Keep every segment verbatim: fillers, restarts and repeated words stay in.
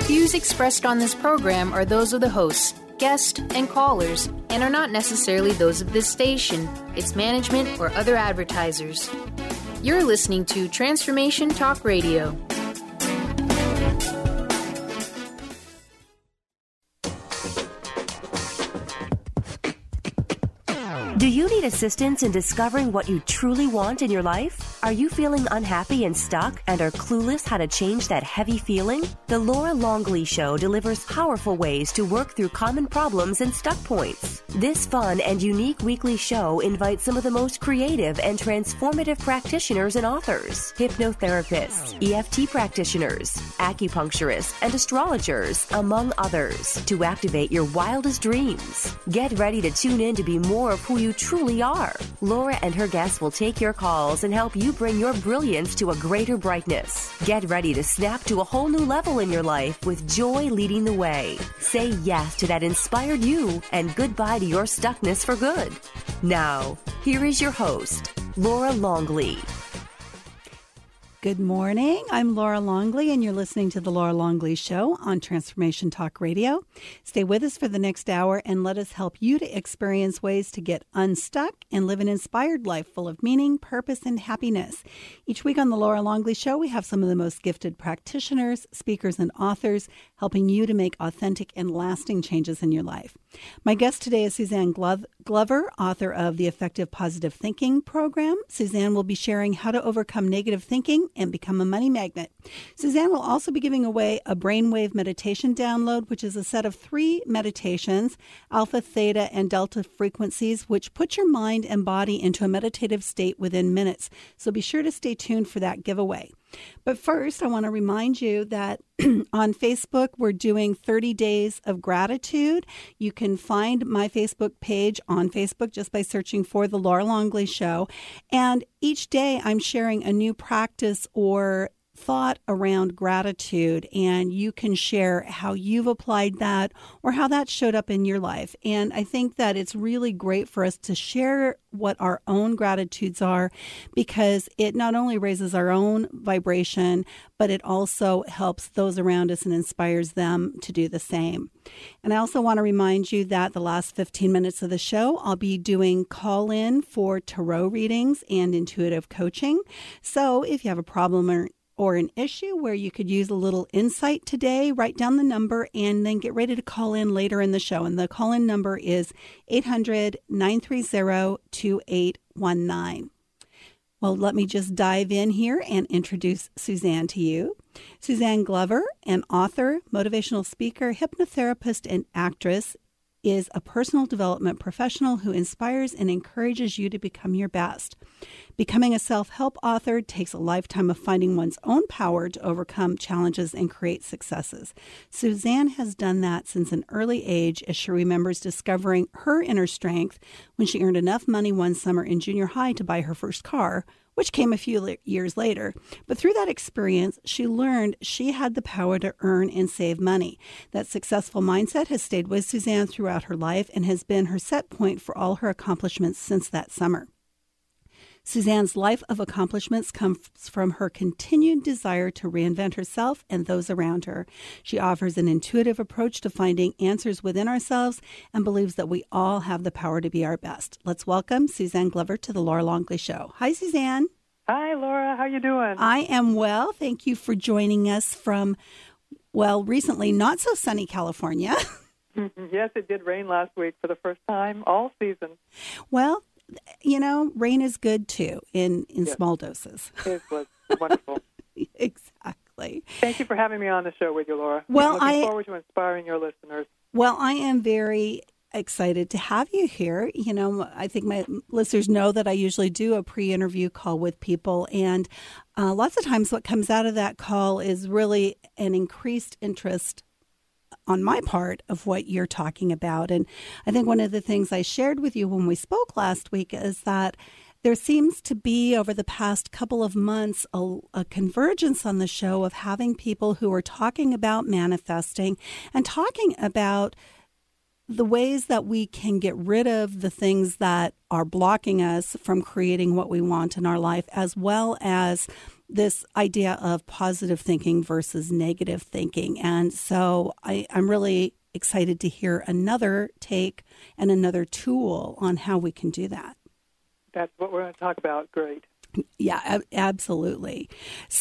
Views expressed on this program are those of the hosts, guests, and callers, and are not necessarily those of this station, its management, or other advertisers. You're listening to Transformation Talk Radio. Do you need assistance in discovering what you truly want in your life? Are you feeling unhappy and stuck and are clueless how to change that heavy feeling? The Laura Longley Show delivers powerful ways to work through common problems and stuck points. This fun and unique weekly show invites some of the most creative and transformative practitioners and authors, hypnotherapists, E F T practitioners, acupuncturists, and astrologers, among others, to activate your wildest dreams. Get ready to tune in to be more of who you truly are. Laura and her guests will take your calls and help you bring your brilliance to a greater brightness. Get ready to snap to a whole new level in your life with joy leading the way. Say yes to that inspired you and goodbye to your stuckness for good. Now, here is your host, Laura Longley. Good morning. I'm Laura Longley, and you're listening to The Laura Longley Show on Transformation Talk Radio. Stay with us for the next hour and let us help you to experience ways to get unstuck and live an inspired life full of meaning, purpose, and happiness. Each week on The Laura Longley Show, we have some of the most gifted practitioners, speakers, and authors helping you to make authentic and lasting changes in your life. My guest today is Suzanne Glover, author of the Effective Positive Thinking program. Suzanne will be sharing how to overcome negative thinking and become a money magnet. Suzanne will also be giving away a brainwave meditation download, which is a set of three meditations, alpha, theta, and delta frequencies, which put your mind and body into a meditative state within minutes. So be sure to stay tuned for that giveaway. But first, I want to remind you that on Facebook, we're doing thirty days of gratitude. You can find my Facebook page on Facebook just by searching for The Laura Longley Show. And each day I'm sharing a new practice or thought around gratitude, and you can share how you've applied that or how that showed up in your life. And I think that it's really great for us to share what our own gratitudes are, because it not only raises our own vibration, but it also helps those around us and inspires them to do the same. And I also want to remind you that the last fifteen minutes of the show, I'll be doing call-in for tarot readings and intuitive coaching. So if you have a problem or or an issue where you could use a little insight today, write down the number and then get ready to call in later in the show. And the call-in number is eight hundred, nine three zero, two eight one nine. Well, let me just dive in here and introduce Suzanne to you. Suzanne Glover, an author, motivational speaker, hypnotherapist, and actress, is a personal development professional who inspires and encourages you to become your best. Becoming a self-help author takes a lifetime of finding one's own power to overcome challenges and create successes. Suzanne has done that since an early age, as she remembers discovering her inner strength when she earned enough money one summer in junior high to buy her first car, which came a few le- years later. But through that experience, she learned she had the power to earn and save money. That successful mindset has stayed with Suzanne throughout her life and has been her set point for all her accomplishments since that summer. Suzanne's life of accomplishments comes from her continued desire to reinvent herself and those around her. She offers an intuitive approach to finding answers within ourselves and believes that we all have the power to be our best. Let's welcome Suzanne Glover to the Laura Longley Show. Hi, Suzanne. Hi, Laura. How you doing? I am well. Thank you for joining us from, well, recently not so sunny California. Yes, it did rain last week for the first time all season. Well, you know, rain is good, too, in, in yes. small doses. It was wonderful. Exactly. Thank you for having me on the show with you, Laura. Well, I'm looking I, forward to inspiring your listeners. Well, I am very excited to have you here. You know, I think my listeners know that I usually do a pre-interview call with people, and uh, lots of times what comes out of that call is really an increased interest on my part of what you're talking about. And I think one of the things I shared with you when we spoke last week is that there seems to be, over the past couple of months, a, a convergence on the show of having people who are talking about manifesting and talking about the ways that we can get rid of the things that are blocking us from creating what we want in our life, as well as this idea of positive thinking versus negative thinking. And so I, I'm really excited to hear another take and another tool on how we can do that. That's what we're going to talk about. Great. Yeah, ab- absolutely.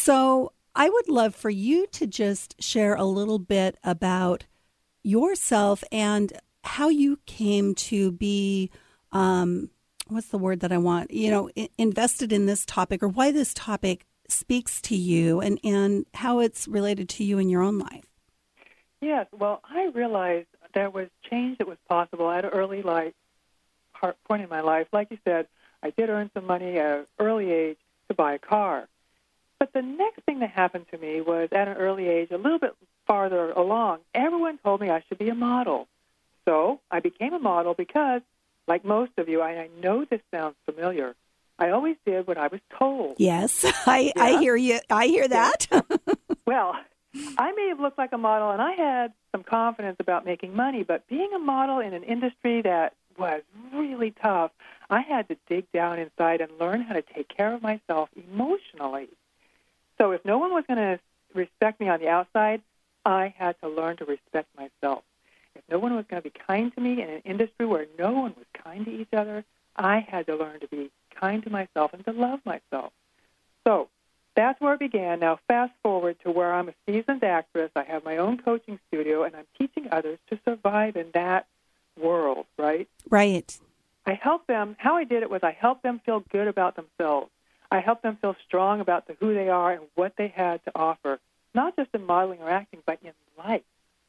So I would love for you to just share a little bit about yourself and how you came to be, um, what's the word that I want, you know, I- invested in this topic, or why this topic speaks to you, and, and how it's related to you in your own life. Yes, well, I realized there was change that was possible at an early life, point in my life. Like you said, I did earn some money at an early age to buy a car. But the next thing that happened to me was at an early age, a little bit farther along, everyone told me I should be a model. So I became a model because, like most of you, I, I know this sounds familiar, I always did what I was told. Yes, I, yeah. I hear you. I hear that. Yeah. Well, I may have looked like a model, and I had some confidence about making money, but being a model in an industry that was really tough, I had to dig down inside and learn how to take care of myself emotionally. So if no one was going to respect me on the outside, I had to learn to respect myself. If no one was going to be kind to me in an industry where no one was kind to each other, I had to learn to be kind to myself and to love myself. So that's where it began. Now fast forward to where I'm a seasoned actress. I have my own coaching studio, and I'm teaching others to survive in that world, right? Right. I help them. How I did it was I helped them feel good about themselves. I helped them feel strong about the, who they are and what they had to offer, not just in modeling or acting, but in life.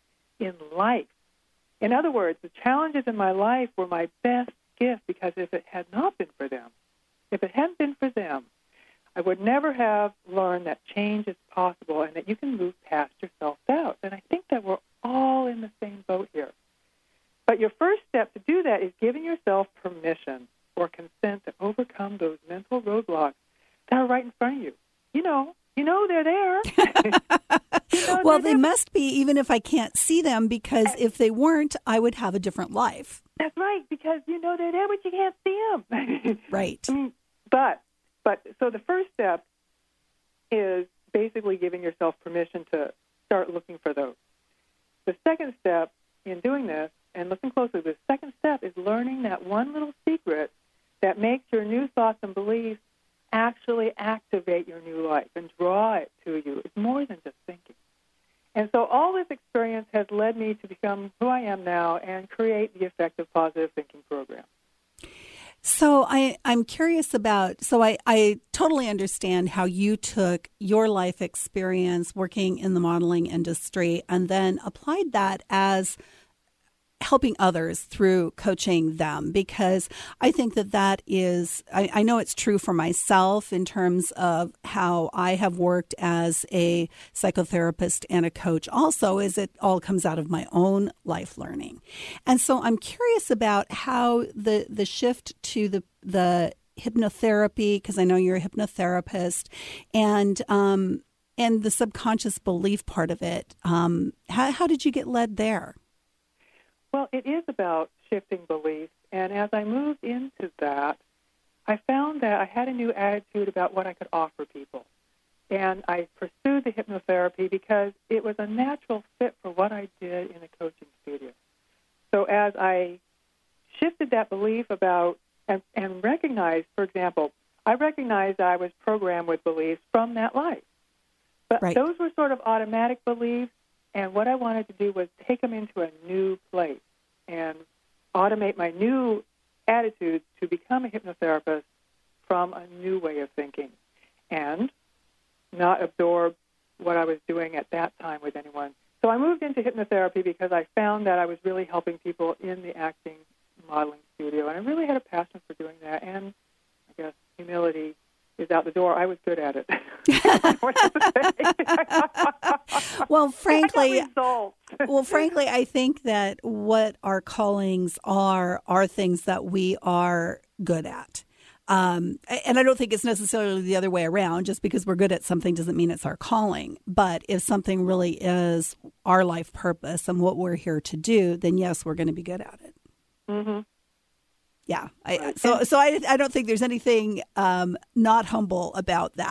In life. In other words, the challenges in my life were my best gift, because if it had not been for them, if it hadn't been for them, I would never have learned that change is possible and that you can move past your self-doubt. And I think that we're all in the same boat here. But your first step to do that is giving yourself permission or consent to overcome those mental roadblocks that are right in front of you. You know, you know they're there. you know Well, they're they there. must be, even if I can't see them, because if they weren't, I would have a different life. That's right, because you know they're there, but you can't see them. Right. I mean, but, but, so the first step is basically giving yourself permission to start looking for those. The second step in doing this, and listen closely, the second step is learning that one little secret that makes your new thoughts and beliefs actually activate your new life and draw it to you. It's more than just thinking. And so all this experience has led me to become who I am now and create the Effective Positive Thinking Program. So I, I'm curious about, so I, I totally understand how you took your life experience working in the modeling industry and then applied that as helping others through coaching them, because I think that that is, I, I know it's true for myself in terms of how I have worked as a psychotherapist and a coach also, is it all comes out of my own life learning. And so I'm curious about how the, the shift to the, the hypnotherapy, because I know you're a hypnotherapist, and um, and the subconscious belief part of it, um, how, how did you get led there? Well, it is about shifting beliefs, and as I moved into that, I found that I had a new attitude about what I could offer people. And I pursued the hypnotherapy because it was a natural fit for what I did in a coaching studio. So as I shifted that belief about and, and recognized, for example, I recognized that I was programmed with beliefs from that life. But Right. those were sort of automatic beliefs. And what I wanted to do was take them into a new place and automate my new attitude to become a hypnotherapist from a new way of thinking and not absorb what I was doing at that time with anyone. So I moved into hypnotherapy because I found that I was really helping people in the acting modeling studio. And I really had a passion for doing that. And I guess humility is out the door. I was good at it. Well, frankly, I got results. well, frankly, I think that what our callings are are things that we are good at. Um, and I don't think it's necessarily the other way around. Just because we're good at something doesn't mean it's our calling. But if something really is our life purpose and what we're here to do, then yes, we're going to be good at it. Mm-hmm. Yeah. I, so so I, I don't think there's anything um, not humble about that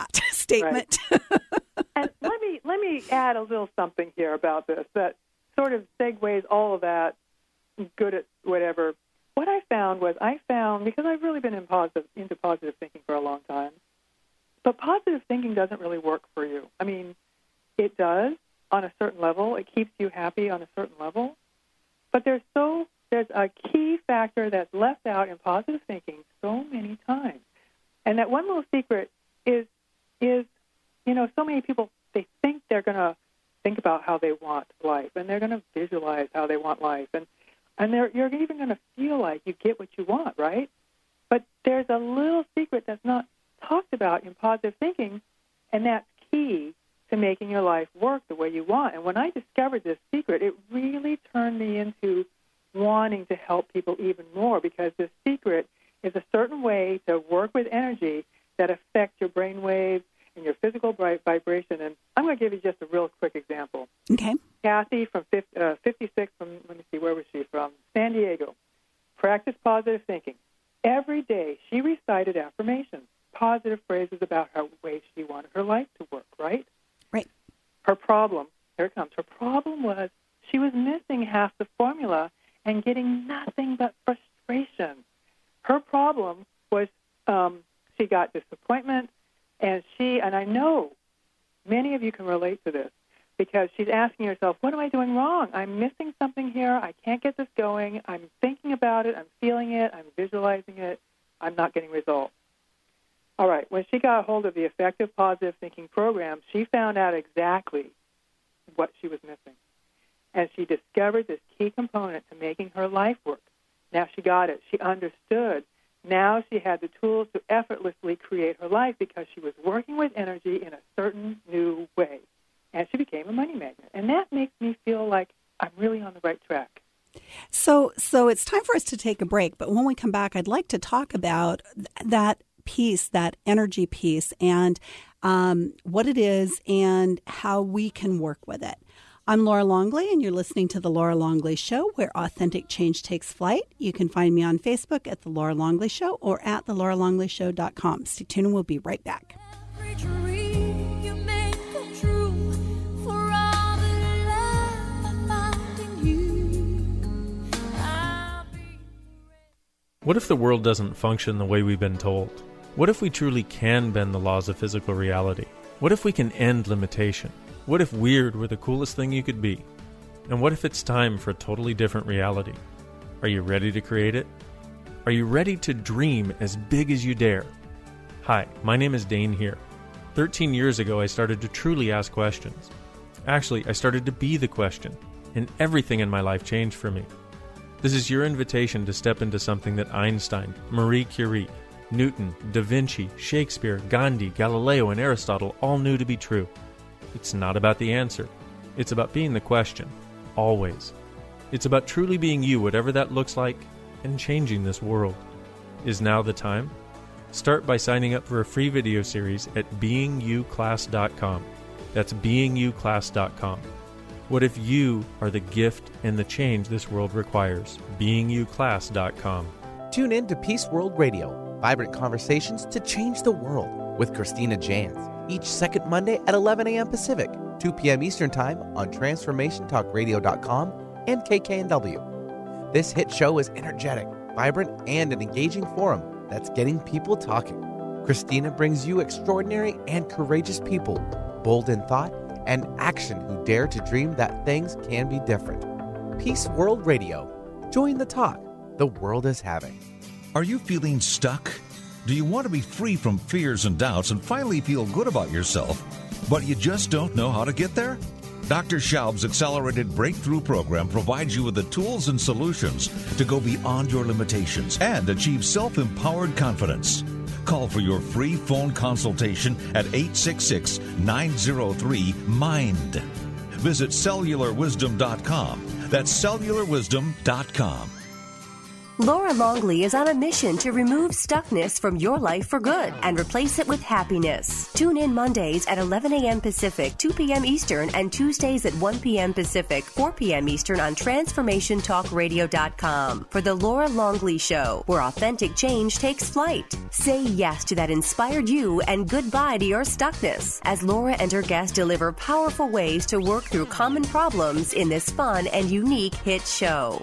statement. Right. And let me let me add a little something here about this that sort of segues all of that. Good at whatever. What I found was I found because I've really been in positive into positive thinking for a long time, but positive thinking doesn't really work for you. I mean, it does on a certain level. It keeps you happy on a certain level, but there's so there's a key factor that's left out in positive thinking so many times, and that one little secret is is. You know, so many people, they think they're going to think about how they want life, and they're going to visualize how they want life, and, and they're, you're even going to feel like you get what you want, right? But there's a little secret that's not talked about in positive thinking, and that's key to making your life work the way you want. And when I discovered this secret, it really turned me into wanting to help people even more, because this secret is a certain way to work with energy that affects your brain waves and your physical vibration. And I'm going to give you just a real quick example. Okay. Kathy from fifty, uh, fifty-six from, let me see, where was she from? San Diego. Practiced positive thinking. Every day she recited affirmations, positive phrases about how way she wanted her life to work, right? Right. Her problem, here it comes, her problem was she was missing half the formula and getting nothing but frustration. Her problem was um, she got disappointment. And she, and I know many of you can relate to this, because she's asking herself, what am I doing wrong? I'm missing something here. I can't get this going. I'm thinking about it. I'm feeling it. I'm visualizing it. I'm not getting results. All right, when she got a hold of the Effective Positive Thinking Program, she found out exactly what she was missing. And she discovered this key component to making her life work. Now she got it. She understood. Now she had the tools to effortlessly create her life because she was working with energy in a certain new way. And she became a money magnet. And that makes me feel like I'm really on the right track. So so it's time for us to take a break. But when we come back, I'd like to talk about that piece, that energy piece, and um, what it is and how we can work with it. I'm Laura Longley, and you're listening to The Laura Longley Show, where authentic change takes flight. You can find me on Facebook at The Laura Longley Show or at the laura longley show dot com. Stay tuned, and we'll be right back. Every dream you make come true, for all the love I found in you. I'll be ready. What if the world doesn't function the way we've been told? What if we truly can bend the laws of physical reality? What if we can end limitation? What if weird were the coolest thing you could be? And what if it's time for a totally different reality? Are you ready to create it? Are you ready to dream as big as you dare? Hi, my name is Dane here. thirteen years ago, I started to truly ask questions. Actually, I started to be the question, and everything in my life changed for me. This is your invitation to step into something that Einstein, Marie Curie, Newton, Da Vinci, Shakespeare, Gandhi, Galileo, and Aristotle all knew to be true. It's not about the answer. It's about being the question, always. It's about truly being you, whatever that looks like, and changing this world. Is now the time? Start by signing up for a free video series at being you class dot com. That's being you class dot com. What if you are the gift and the change this world requires? being you class dot com. Tune in to Peace World Radio, vibrant conversations to change the world with Christina Jans, each second Monday at eleven a.m. Pacific, two p.m. Eastern Time on transformation talk radio dot com and K K N W. This hit show is energetic, vibrant, and an engaging forum that's getting people talking. Christina brings you extraordinary and courageous people, bold in thought and action, who dare to dream that things can be different. Peace World Radio. Join the talk the world is having. Are you feeling stuck? Do you want to be free from fears and doubts and finally feel good about yourself, but you just don't know how to get there? Doctor Schaub's Accelerated Breakthrough Program provides you with the tools and solutions to go beyond your limitations and achieve self-empowered confidence. Call for your free phone consultation at eight six six, nine zero three, MIND. Visit cellular wisdom dot com. That's cellular wisdom dot com. Laura Longley is on a mission to remove stuckness from your life for good and replace it with happiness. Tune in Mondays at eleven a.m. Pacific, two p.m. Eastern, and Tuesdays at one p.m. Pacific, four p.m. Eastern on transformation talk radio dot com for The Laura Longley Show, where authentic change takes flight. Say yes to that inspired you and goodbye to your stuckness as Laura and her guests deliver powerful ways to work through common problems in this fun and unique hit show.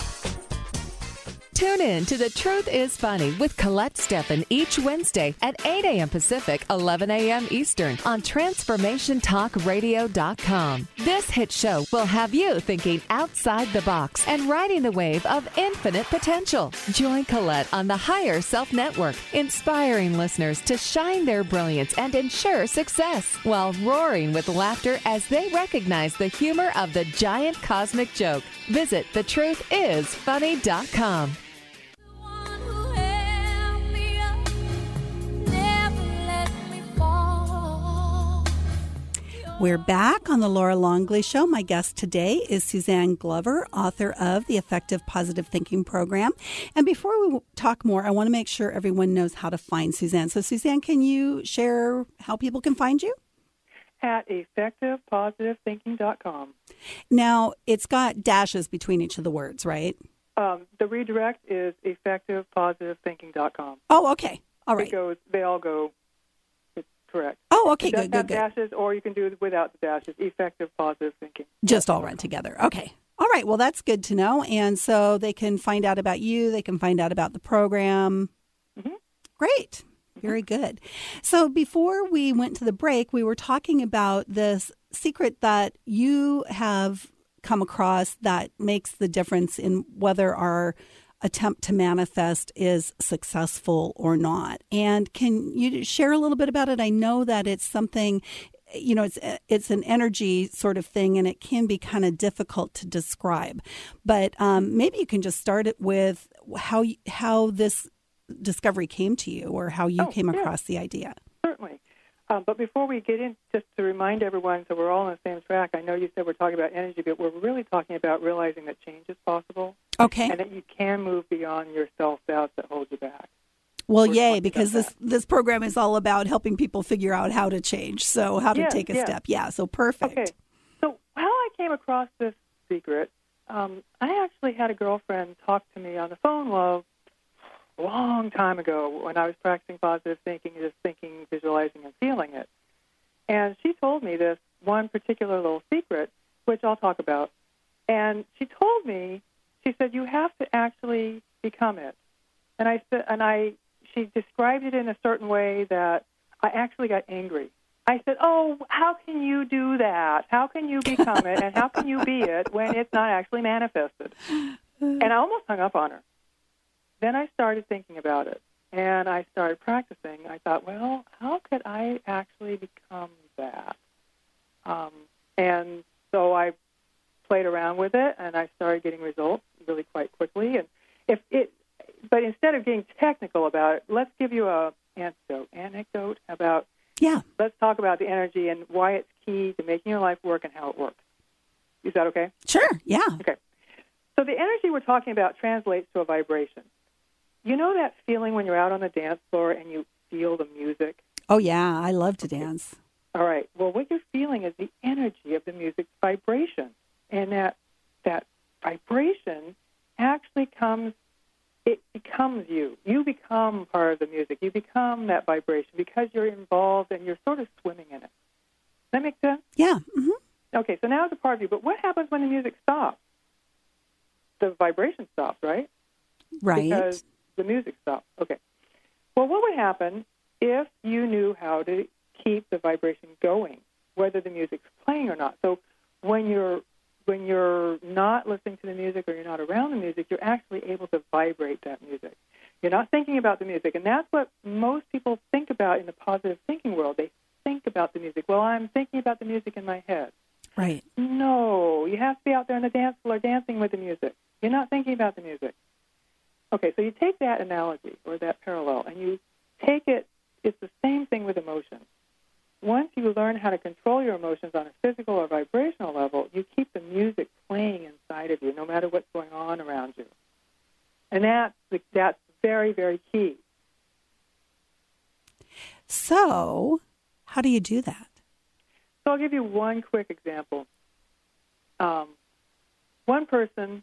Tune in to The Truth is Funny with Colette Steffen each Wednesday at eight a.m. Pacific, eleven a.m. Eastern on transformation talk radio dot com. This hit show will have you thinking outside the box and riding the wave of infinite potential. Join Colette on the Higher Self Network, inspiring listeners to shine their brilliance and ensure success while roaring with laughter as they recognize the humor of the giant cosmic joke. Visit the truth is funny dot com. We're back on the Laura Longley Show. My guest today is Suzanne Glover, author of the Effective Positive Thinking Program. And before we talk more, I want to make sure everyone knows how to find Suzanne. So, Suzanne, can you share how people can find you? At effective positive thinking dot com. Now, it's got dashes between each of the words, right? Um, the redirect is effective positive thinking dot com. Oh, okay. All right. It goes, they all go, it's correct. Oh, okay, it does good, good, have good. dashes, or you can do it without the dashes. Effective positive thinking. Just all run together. Okay. All right. Well, that's good to know. And so they can find out about you. They can find out about the program. Mm-hmm. Great. Very good. So before we went to the break, we were talking about this secret that you have come across that makes the difference in whether our attempt to manifest is successful or not. And can you share a little bit about it? I know that it's something, you know, it's it's an energy sort of thing, and it can be kind of difficult to describe. But um, maybe you can just start it with how how this discovery came to you, or how you oh, came yeah. across the idea. Certainly. Um, but before we get in, just to remind everyone, so we're all on the same track, I know you said we're talking about energy, but we're really talking about realizing that change is possible. Okay. And that you can move beyond your self-doubts that hold you back. Well, We're yay, because this, that. this program is all about helping people figure out how to change, so how to Yes, take a yes. step. Yeah, so perfect. Okay. So how I came across this secret, um, I actually had a girlfriend talk to me on the phone well, a long time ago when I was practicing positive thinking, just thinking, visualizing, and feeling it. And she told me this one particular little secret, which I'll talk about. And she told me, she said, you have to actually become it. And I said, and I, she described it in a certain way that I actually got angry. I said, oh, how can you do that? How can you become it, and how can you be it when it's not actually manifested? And I almost hung up on her. Then I started thinking about it, and I started practicing. I thought, well, how could I actually become that? Um, and so I played around with it, and I started getting results really quite quickly. And if it, but instead of getting technical about it, let's give you a anecdote, anecdote about. Yeah. Let's talk about the energy and why it's key to making your life work and how it works. Is that okay? Sure. Yeah. Okay. So the energy we're talking about translates to a vibration. You know that feeling when you're out on the dance floor and you feel the music? Oh, yeah. I love to dance. All right. Well, what you're feeling is the energy of the music's vibration. And that that vibration actually comes, it becomes you. You become part of the music. You become that vibration because you're involved and you're sort of swimming in it. Does that make sense? Yeah. Mm-hmm. Okay, so now it's a part of you. But what happens when the music stops? The vibration stops, right? Right. Because the music stops. Okay. Well, what would happen if you knew how to keep the vibration going, whether the music's playing or not? So when you're when you're not listening to the music or you're not around the music, you're actually able to vibrate that music. You're not thinking about the music, and that's what most people think about in the positive thinking world. They think about the music. Well, I'm thinking about the music in my head. Right. No, you have to be out there on the dance floor dancing with the music. You're not thinking about the music. Okay, so you take that analogy or that parallel, and you take it, it's the same thing with emotions. Once you learn how to control your emotions on a physical or vibrational level, you keep the music playing inside of you, no matter what's going on around you. And that's, that's very, very key. So how do you do that? So I'll give you one quick example. Um, one person,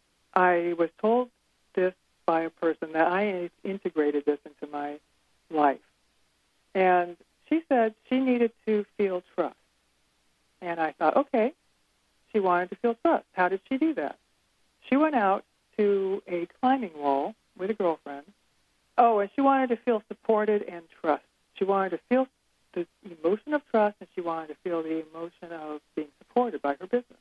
I was told this by a person that I integrated this into my life. And she said she needed to feel trust. And I thought, okay, she wanted to feel trust. How did she do that? She went out to a climbing wall with a girlfriend. Oh, and she wanted to feel supported and trust. She wanted to feel the emotion of trust, and she wanted to feel the emotion of being supported by her business.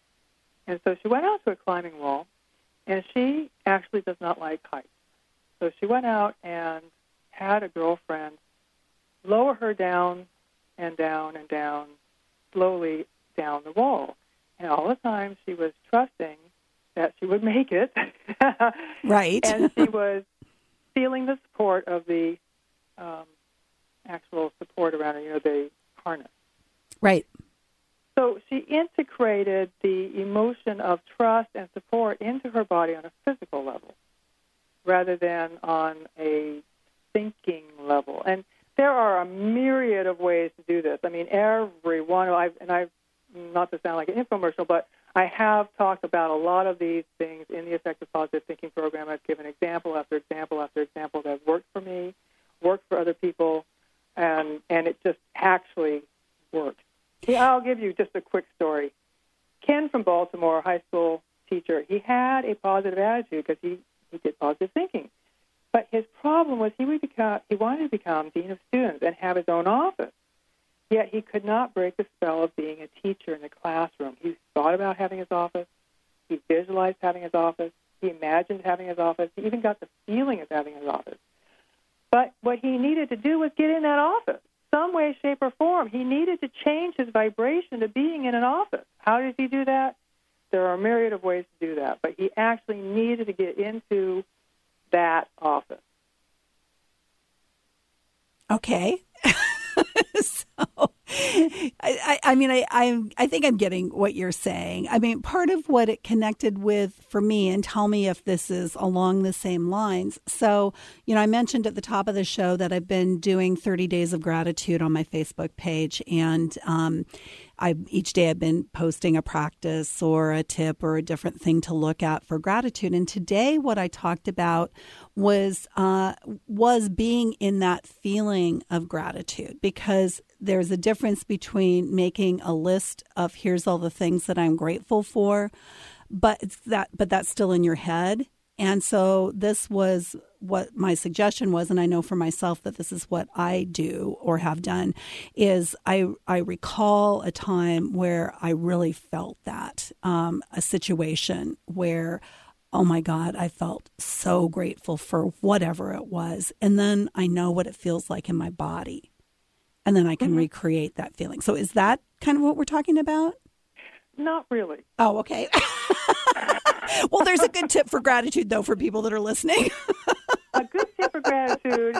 And so she went out to a climbing wall, and she actually does not like heights. So she went out and had a girlfriend lower her down and down and down, slowly down the wall. And all the time she was trusting that she would make it. Right. And she was feeling the support of the um, actual support around her, you know, the harness. Right. So she integrated the emotion of trust and support into her body on a physical level rather than on a thinking level. And there are a myriad of ways to do this. I mean, every one, I've, and I've, not to sound like an infomercial, but I have talked about a lot of these things in the Effective Positive Thinking program. I've given example after example after example that have worked for me, worked for other people, and and it just actually works. Yeah, I'll give you just a quick story. Ken from Baltimore, high school teacher, he had a positive attitude because he, he did positive thinking. But his problem was he would become he wanted to become dean of students and have his own office. Yet he could not break the spell of being a teacher in the classroom. He thought about having his office. He visualized having his office. He imagined having his office. He even got the feeling of having his office. But what he needed to do was get in that office, some way, shape, or form. He needed to change his vibration to being in an office. How did he do that? There are a myriad of ways to do that, but he actually needed to get into that office. Okay. So, I, I mean, I, I, I think I'm getting what you're saying. I mean, part of what it connected with for me, and tell me if this is along the same lines. So, you know, I mentioned at the top of the show that I've been doing thirty days of gratitude on my Facebook page, and um, I each day I've been posting a practice or a tip or a different thing to look at for gratitude. And today, what I talked about was uh, was being in that feeling of gratitude, because there's a difference between making a list of here's all the things that I'm grateful for, but it's that but that's still in your head. And so this was what my suggestion was, and I know for myself that this is what I do or have done, is I I recall a time where I really felt that, um, a situation where, oh my God, I felt so grateful for whatever it was. And then I know what it feels like in my body. And then I can mm-hmm. recreate that feeling. So is that kind of what we're talking about? Not really. Oh, okay. Well, there's a good tip for gratitude, though, for people that are listening. A good tip for gratitude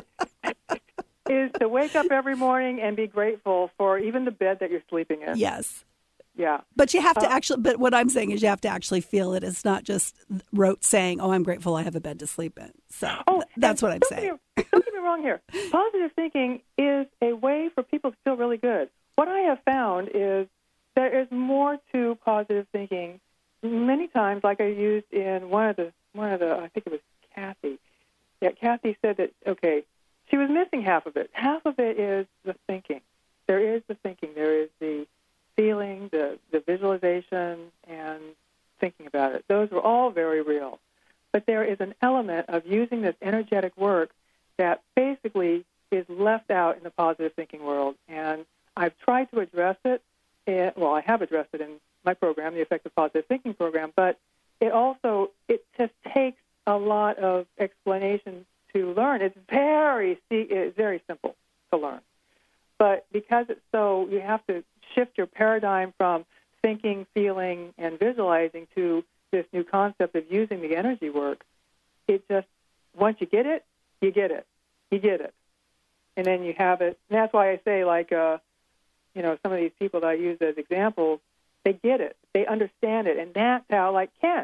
is to wake up every morning and be grateful for even the bed that you're sleeping in. Yes. Yeah. But you have to uh, actually, but what I'm saying is you have to actually feel it. It's not just rote saying, oh, I'm grateful I have a bed to sleep in. So oh, that's what I'm don't saying. Get, don't get me wrong here. Positive thinking is a way for people to feel really good. What I have found is there is more to positive thinking. Many times, like I used in one of the, one of the, I think it was Kathy. Yeah, Kathy said that, okay, she was missing half of it. Half of it is the thinking. There is the thinking. There is the feeling, the, the visualization, and thinking about it. Those are all very real. But there is an element of using this energetic work that basically is left out in the positive thinking world. And I've tried to address it. In, well, I have addressed it in my program, the Effective Positive Thinking program, but it also, it just takes a lot of explanation to learn. It's very, it's very simple to learn. But because it's so, you have to shift your paradigm from thinking, feeling, and visualizing to this new concept of using the energy work. It just, once you get it, you get it. You get it. And then you have it. And that's why I say, like, uh, you know, some of these people that I use as examples, they get it. They understand it. And that's how, like Ken,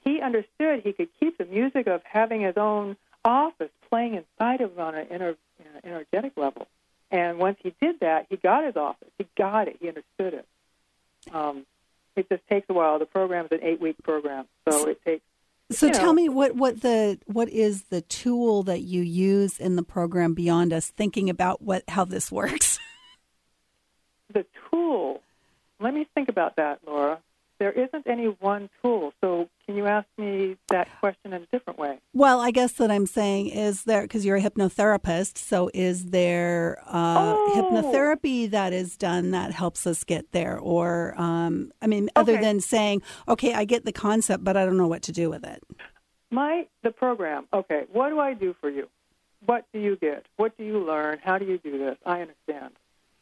he understood he could keep the music of having his own office playing inside of him on an ener- uh, energetic level. And once he did that, he got his office. He got it. He understood it. Um, it just takes a while. The program is an eight-week program, so it takes. So you tell know, me what, what the what is the tool that you use in the program beyond us thinking about what how this works? The tool. Let me think about that, Laura. There isn't any one tool. So can you ask me that question in a different way? Well, I guess what I'm saying is there, because you're a hypnotherapist, so is there uh, Oh. hypnotherapy that is done that helps us get there? Or, um, I mean, other Okay. than saying, okay, I get the concept, but I don't know what to do with it. My the program. Okay, what do I do for you? What do you get? What do you learn? How do you do this? I understand.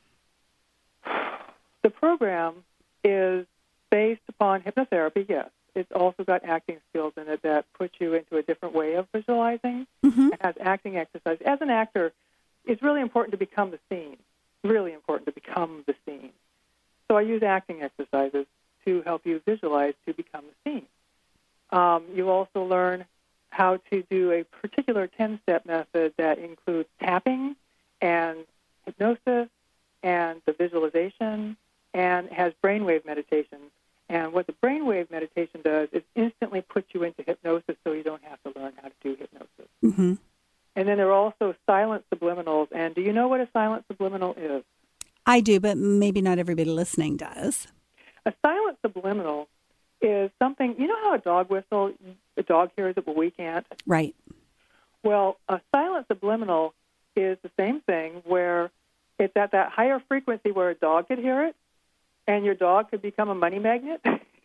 The program is based upon hypnotherapy, yes. It's also got acting skills in it that put you into a different way of visualizing. Mm-hmm. It has acting exercises. As an actor, it's really important to become the scene, really important to become the scene. So I use acting exercises to help you visualize to become the scene. Um, you also learn how to do a particular ten-step method that includes tapping and hypnosis and the visualization and has brainwave meditation. And what the brainwave meditation does is instantly put you into hypnosis so you don't have to learn how to do hypnosis. Mm-hmm. And then there are also silent subliminals. And do you know what a silent subliminal is? I do, but maybe not everybody listening does. A silent subliminal is something, you know how a dog whistle, a dog hears it, but we can't? Right. Well, a silent subliminal is the same thing where it's at that higher frequency where a dog could hear it, and your dog could become a money magnet,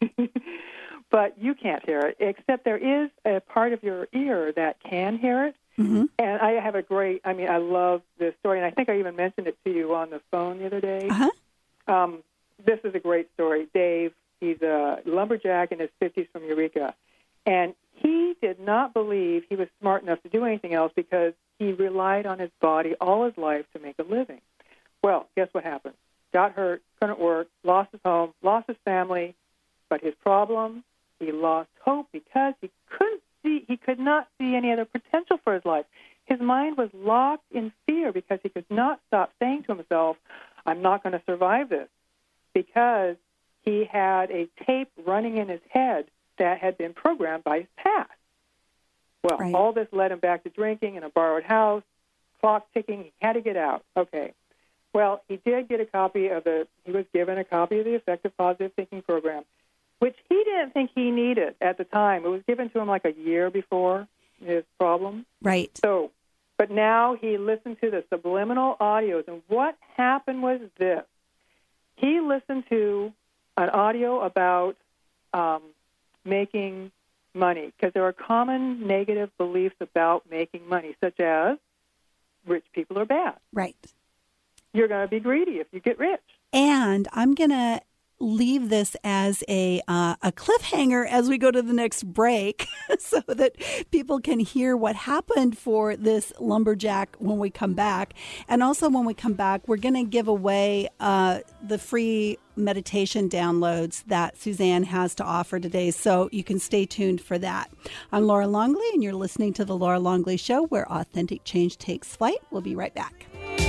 but you can't hear it, except there is a part of your ear that can hear it. Mm-hmm. And I have a great, I mean, I love this story, and I think I even mentioned it to you on the phone the other day. Uh-huh. Um, this is a great story. Dave, he's a lumberjack in his fifties from Eureka, and he did not believe he was smart enough to do anything else because he relied on his body all his life to make a living. Well, guess what happened? Got hurt, couldn't work, lost his home, lost his family, but his problem, he lost hope because he couldn't see, he could not see any other potential for his life. His mind was locked in fear because he could not stop saying to himself, I'm not going to survive this, because he had a tape running in his head that had been programmed by his past. Well, Right. all this led him back to drinking in a borrowed house, clock ticking, he had to get out. Okay. Well, he did get a copy of the, he was given a copy of the Effective Positive Thinking Program, which he didn't think he needed at the time. It was given to him like a year before his problem. Right. So, but now he listened to the subliminal audios, and what happened was this. He listened to an audio about um, making money, because there are common negative beliefs about making money, such as rich people are bad. Right. You're going to be greedy if you get rich. And I'm going to leave this as a uh, a cliffhanger as we go to the next break so that people can hear what happened for this lumberjack when we come back. And also when we come back, we're going to give away uh, the free meditation downloads that Suzanne has to offer today. So you can stay tuned for that. I'm Laura Longley, and you're listening to The Laura Longley Show, where authentic change takes flight. We'll be right back.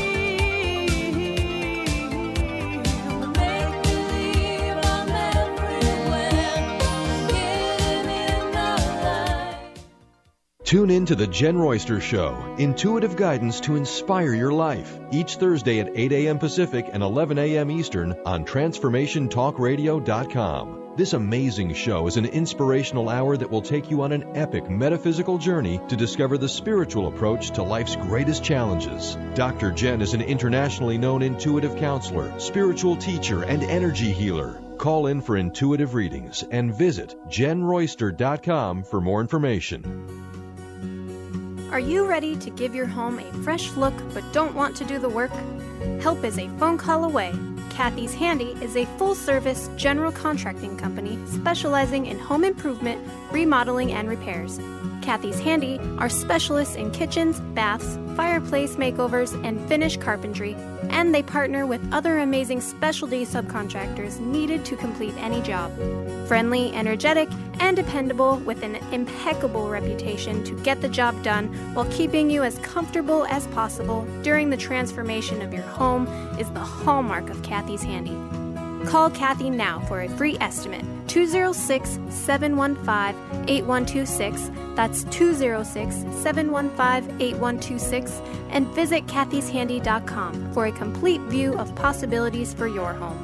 Tune in to The Jen Royster Show, intuitive guidance to inspire your life, each Thursday at eight a.m. Pacific and eleven a.m. Eastern on Transformation Talk Radio dot com. This amazing show is an inspirational hour that will take you on an epic metaphysical journey to discover the spiritual approach to life's greatest challenges. Doctor Jen is an internationally known intuitive counselor, spiritual teacher, and energy healer. Call in for intuitive readings and visit Jen Royster dot com for more information. Are you ready to give your home a fresh look but don't want to do the work? Help is a phone call away. Kathy's Handy is a full-service general contracting company specializing in home improvement, remodeling, and repairs. Kathy's Handy are specialists in kitchens, baths, fireplace makeovers, and finish carpentry. And they partner with other amazing specialty subcontractors needed to complete any job. Friendly, energetic, and dependable with an impeccable reputation to get the job done while keeping you as comfortable as possible during the transformation of your home is the hallmark of Kathy's Handy. Call Kathy now for a free estimate. two oh six, seven one five, eight one two six. That's two oh six, seven one five, eight one two six. And visit kathys handy dot com for a complete view of possibilities for your home.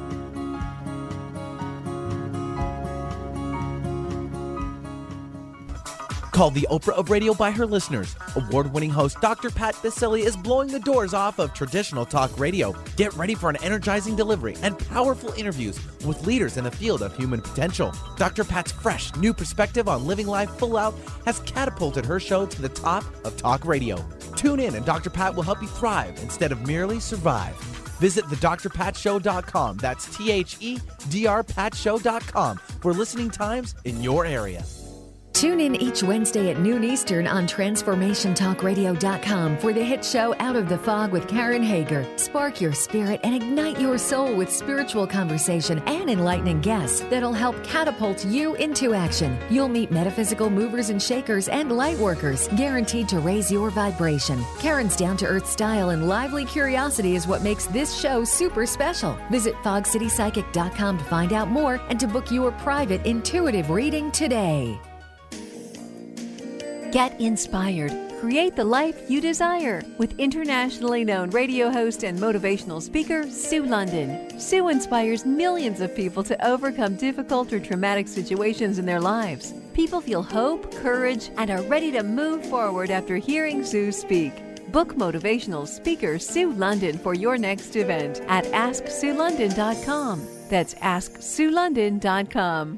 Called the Oprah of radio by her listeners, award-winning host Doctor Pat Baccili is blowing the doors off of traditional talk radio. Get ready for an energizing delivery and powerful interviews with leaders in the field of human potential. Doctor Pat's fresh, new perspective on living life full out has catapulted her show to the top of talk radio. Tune in and Doctor Pat will help you thrive instead of merely survive. Visit the dr pat show dot com. That's T H E D R pat show dot com for listening times in your area. Tune in each Wednesday at noon Eastern on transformation talk radio dot com for the hit show Out of the Fog with Karen Hager. Spark your spirit and ignite your soul with spiritual conversation and enlightening guests that'll help catapult you into action. You'll meet metaphysical movers and shakers and light workers, guaranteed to raise your vibration. Karen's down-to-earth style and lively curiosity is what makes this show super special. Visit fog city psychic dot com to find out more and to book your private intuitive reading today. Get inspired. Create the life you desire with internationally known radio host and motivational speaker Sue London. Sue inspires millions of people to overcome difficult or traumatic situations in their lives. People feel hope, courage, and are ready to move forward after hearing Sue speak. Book motivational speaker Sue London for your next event at ask sue london dot com. That's ask sue london dot com.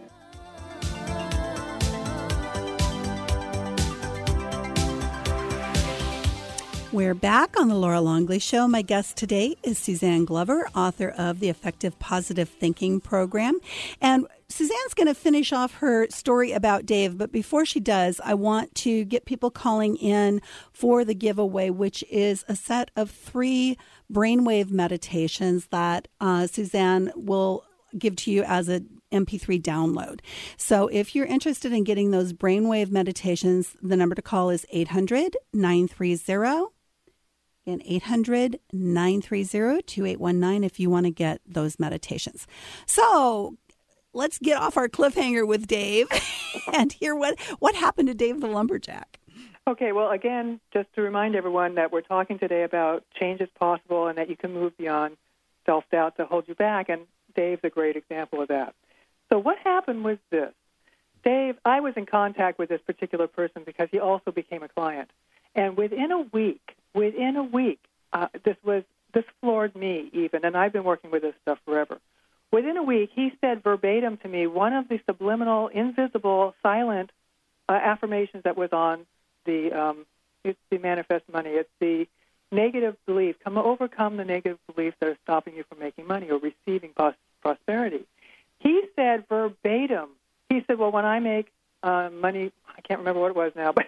We're back on the Laura Longley Show. My guest today is Suzanne Glover, author of the Effective Positive Thinking Program. And Suzanne's going to finish off her story about Dave, but before she does, I want to get people calling in for the giveaway, which is a set of three brainwave meditations that uh, Suzanne will give to you as a M P three download. So if you're interested in getting those brainwave meditations, the number to call is eight hundred, nine three zero, again, eight hundred, nine three zero, two eight one nine if you want to get those meditations. So let's get off our cliffhanger with Dave and hear what, what happened to Dave the Lumberjack. Okay, well, again, just to remind everyone that we're talking today about change is possible and that you can move beyond self-doubt to hold you back, and Dave's a great example of that. So what happened was this. Dave, I was in contact with this particular person because he also became a client. And within a week, within a week, uh, this was this floored me even, and I've been working with this stuff forever. Within a week, he said verbatim to me one of the subliminal, invisible, silent uh, affirmations that was on the, um, it's the manifest money. It's the negative belief. Come overcome the negative beliefs that are stopping you from making money or receiving pos- prosperity. He said verbatim, he said, well, when I make uh, money, I can't remember what it was now, but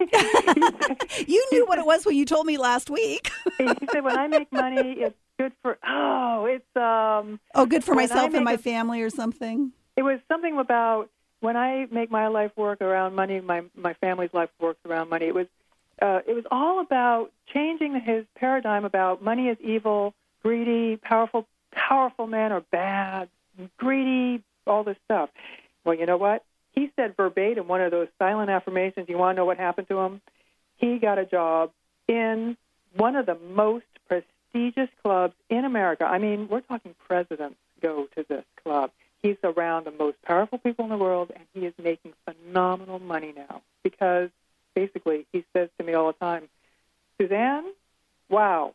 said, you knew what it was when you told me last week. He said, when I make money, it's good for, oh, it's... um. Oh, good for myself and my a, family or something? It was something about when I make my life work around money, my, my family's life works around money. It was, uh, it was all about changing his paradigm about money is evil, greedy, powerful, powerful men are bad, greedy, all this stuff. Well, you know what? He said verbatim one of those silent affirmations. You want to know what happened to him? He got a job in one of the most prestigious clubs in America. I mean, we're talking presidents go to this club. He's around the most powerful people in the world, and he is making phenomenal money now because basically he says to me all the time, Suzanne, wow.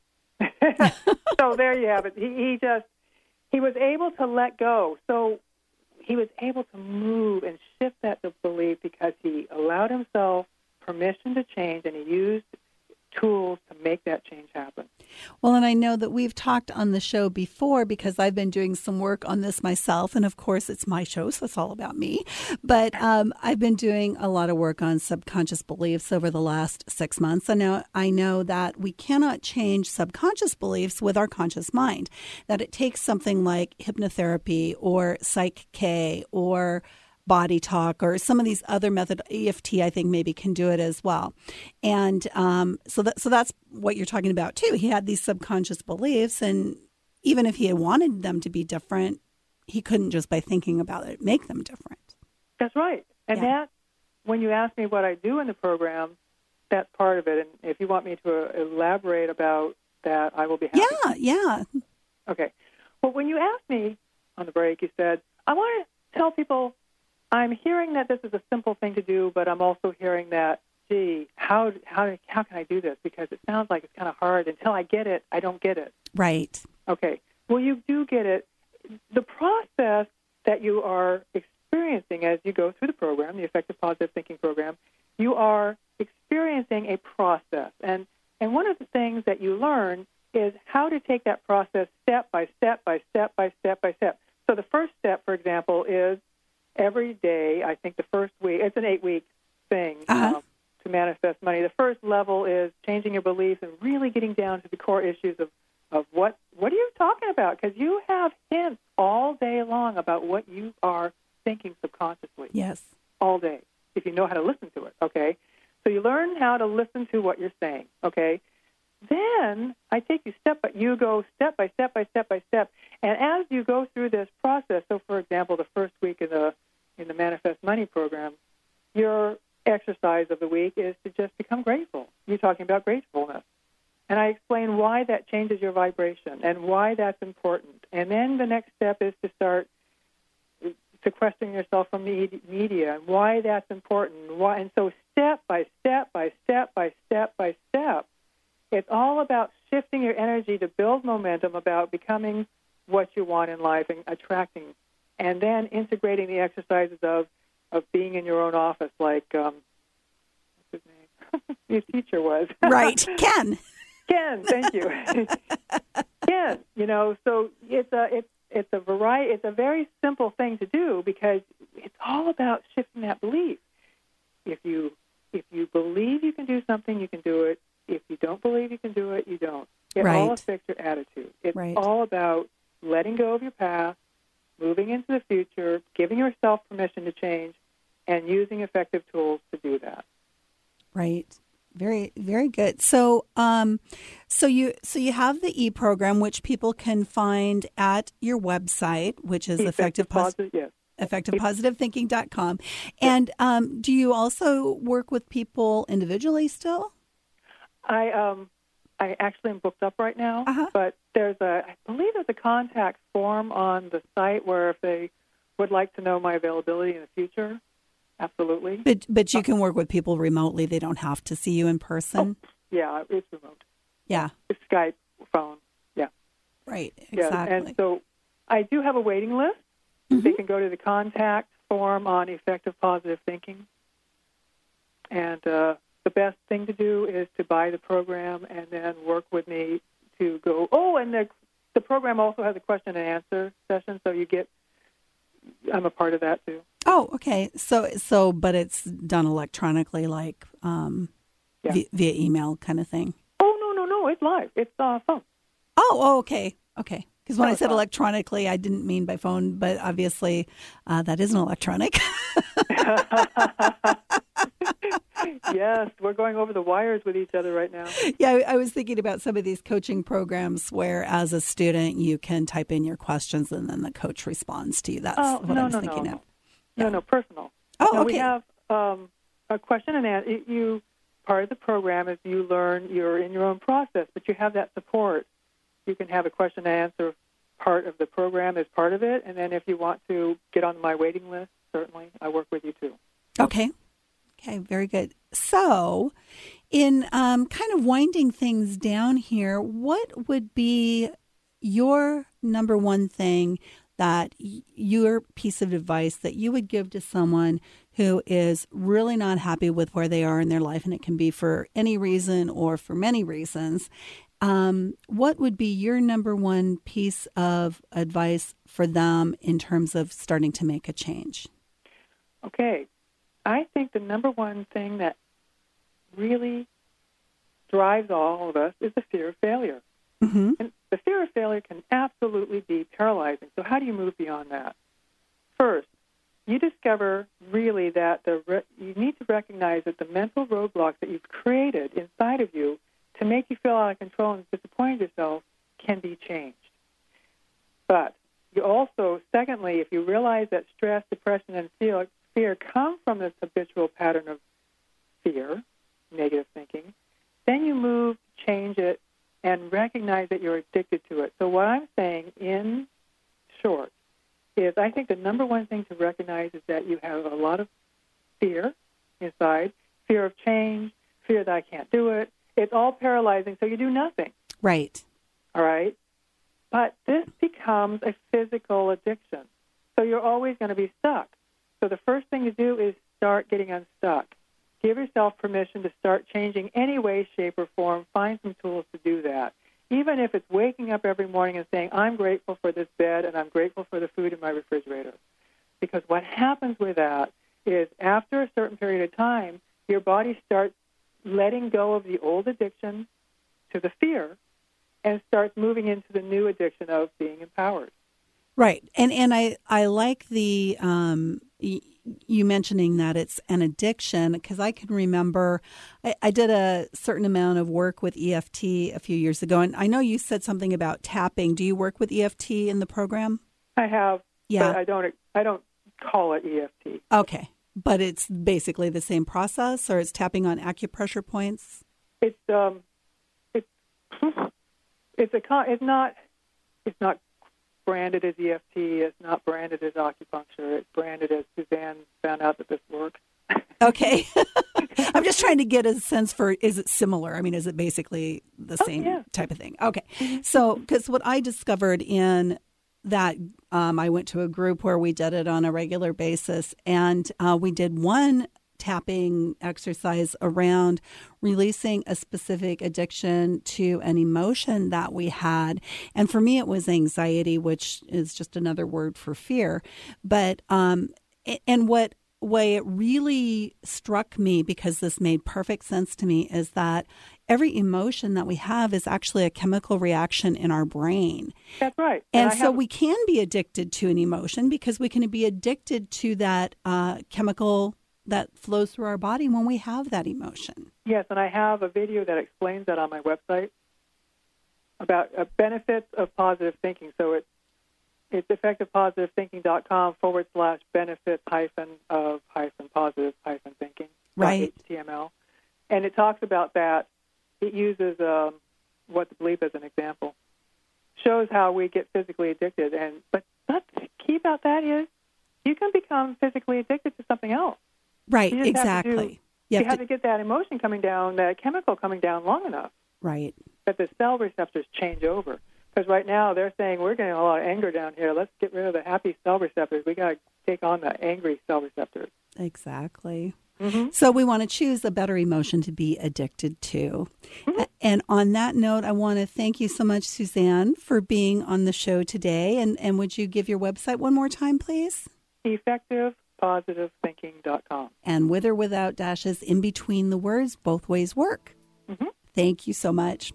So there you have it. He, he just, he was able to let go. So he was able to move and shift that belief because he allowed himself permission to change, and he used tools to make that change happen. Well, and I know that we've talked on the show before because I've been doing some work on this myself. And of course, it's my show, so it's all about me. But um, I've been doing a lot of work on subconscious beliefs over the last six months. And now I know that we cannot change subconscious beliefs with our conscious mind, that it takes something like hypnotherapy or Psych-K or Body Talk or some of these other methods. E F T, I think, maybe can do it as well. And um, so that so that's what you're talking about, too. He had these subconscious beliefs, and even if he had wanted them to be different, he couldn't just by thinking about it make them different. That's right. And Yeah. that, when you ask me what I do in the program, that's part of it. And if you want me to uh, elaborate about that, I will be happy. Yeah, yeah. Okay. Well, when you asked me on the break, you said, I want to tell people I'm hearing that this is a simple thing to do, but I'm also hearing that, gee, how how how can I do this? Because it sounds like it's kind of hard. Until I get it, I don't get it. Right. Okay. Well, you do get it. The process that you are experiencing as you go through the program, the Effective Positive Thinking Program, you are experiencing a process. And, and one of the things that you learn is how to take that process step by step by step by step by step. So the first step, for example, is every day, I think the first week, it's an eight-week thing Uh-huh. um, to manifest money. The first level is changing your beliefs and really getting down to the core issues of, of what, what are you talking about? Because you have hints all day long about what you are thinking subconsciously. Yes. All day, if you know how to listen to it, okay? So you learn how to listen to what you're saying, okay? Then I take you step by, you go step by step by step by step. And as you go through this process, so for example, the first week in the in the Manifest Money program, your exercise of the week is to just become grateful. You're talking about gratefulness. And I explain why that changes your vibration and why that's important. And then the next step is to start sequestering yourself from the media and why that's important. Why, and so step by step by step by step by step, it's all about shifting your energy to build momentum about becoming what you want in life and attracting, and then integrating the exercises of, of being in your own office, like um, what's his name? His teacher was. Right, Ken. Ken, thank you. Ken, you know, so it's a it's it's a variety. It's a very simple thing to do because it's all about shifting that belief. If you if you believe you can do something, you can do it. If you don't believe you can do it, you don't. It Right. all affects your attitude. It's Right. all about letting go of your past, moving into the future, giving yourself permission to change, and using effective tools to do that. Right. Very, very good. So, um, so you, so you have the e program, which people can find at your website, which is effective, Pos- Positive, yes. effective positive thinking dot com. And um, do you also work with people individually still? I um, I actually am booked up right now, Uh-huh. but there's a, I believe there's a contact form on the site where if they would like to know my availability in the future, absolutely. But but you can work with people remotely. They don't have to see you in person. Oh, yeah, it's remote. Yeah. It's Skype, phone, yeah. Right, Yeah, exactly. and so I do have a waiting list. Mm-hmm. They can go to the contact form on Effective Positive Thinking. And uh, the best thing to do is to buy the program and then work with me to go. Oh, and the the program also has a question and answer session, so you get. I'm a part of that too. Oh, okay. So so, but it's done electronically, like um, Yeah. via, via email kind of thing. Oh no no no! It's live. It's uh, phone. Oh, oh okay, okay. Because when Oh, I it's said on. electronically, I didn't mean by phone, but obviously uh, that isn't electronic. Yes, we're going over the wires with each other right now. Yeah, I, I was thinking about some of these coaching programs where, as a student, you can type in your questions and then the coach responds to you. That's Oh, what no, I was no, thinking no, of. No, no, personal. Oh, no, okay. We have um, a question and answer. You part of the program is you learn you're in your own process, but you have that support. You can have a question and answer part of the program as part of it, and then if you want to get on my waiting list, certainly I work with you too. Okay. Okay, very good. So, in um, kind of winding things down here, what would be your number one thing that y- your piece of advice that you would give to someone who is really not happy with where they are in their life, and it can be for any reason or for many reasons, Um, what would be your number one piece of advice for them in terms of starting to make a change? Okay. I think the number one thing that really drives all of us is the fear of failure. Mm-hmm. And the fear of failure can absolutely be paralyzing. So how do you move beyond that? First, you discover really that the re- you need to recognize that the mental roadblocks that you've created inside of you to make you feel out of control and disappoint yourself can be changed. But you also, secondly, if you realize that stress, depression, and fear, fear come from this habitual pattern of fear, negative thinking, then you move to change it and recognize that you're addicted to it. So what I'm saying in short is I think the number one thing to recognize is that you have a lot of fear inside, fear of change, fear that I can't do it. It's all paralyzing, so you do nothing. Right. All right? But this becomes a physical addiction. So you're always going to be stuck. So the first thing to do is start getting unstuck. Give yourself permission to start changing any way, shape, or form. Find some tools to do that. Even if it's waking up every morning and saying, I'm grateful for this bed and I'm grateful for the food in my refrigerator. Because what happens with that is after a certain period of time, your body starts letting go of the old addiction to the fear and starts moving into the new addiction of being empowered. Right. And and I, I like the um, y- you mentioning that it's an addiction, because I can remember I, I did a certain amount of work with E F T a few years ago. And I know you said something about tapping. Do you work with E F T in the program? I have, yeah. but I don't, I don't call it E F T. Okay. But it's basically the same process, or it's tapping on acupressure points? It's um, it's it's a con- it's not it's not branded as E F T. It's not branded as acupuncture. It's branded as Suzanne found out that this works. Okay, I'm just trying to get a sense for, is it similar? I mean, is it basically the Oh, same yeah. type of thing? Okay, so because what I discovered in that um, I went to a group where we did it on a regular basis, and uh, we did one tapping exercise around releasing a specific addiction to an emotion that we had. And for me, it was anxiety, which is just another word for fear. But, um, and what, way it really struck me, because this made perfect sense to me, is that every emotion that we have is actually a chemical reaction in our brain. That's right. And, I so have- we can be addicted to an emotion because we can be addicted to that uh, chemical that flows through our body when we have that emotion. Yes, and I have a video that explains that on my website about uh, benefits of positive thinking. So it's it's effectivepositive-thinking.com forward slash benefits hyphen of hyphen positive hyphen thinking. Right. H T M L. And it talks about that. It uses um, what the bleep as an example. Shows how we get physically addicted. And but, but the key about that is you can become physically addicted to something else. Right, You just have to do- exactly. You have have to- to get that emotion coming down, that chemical coming down long enough Right. that the cell receptors change over. Because right now they're saying, we're getting a lot of anger down here. Let's get rid of the happy cell receptors. We got to take on the angry cell receptors. Exactly. Mm-hmm. So we want to choose a better emotion to be addicted to. Mm-hmm. A- And on that note, I want to thank you so much, Suzanne, for being on the show today. And, and would you give your website one more time, please? effective positive thinking dot com. And with or without dashes in between the words, both ways work. Mm-hmm. Thank you so much.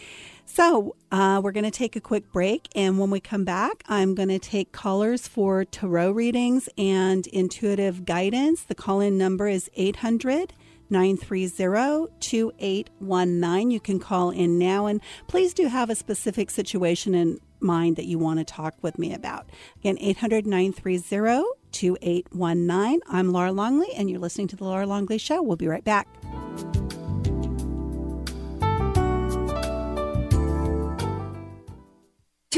So uh, we're going to take a quick break, and when we come back, I'm going to take callers for tarot readings and intuitive guidance. The call-in number is eight hundred, nine three zero, two eight one nine. You can call in now, and please do have a specific situation in mind that you want to talk with me about. Again, eight hundred, nine three zero, two eight one nine. I'm Laura Longley, and you're listening to The Laura Longley Show. We'll be right back.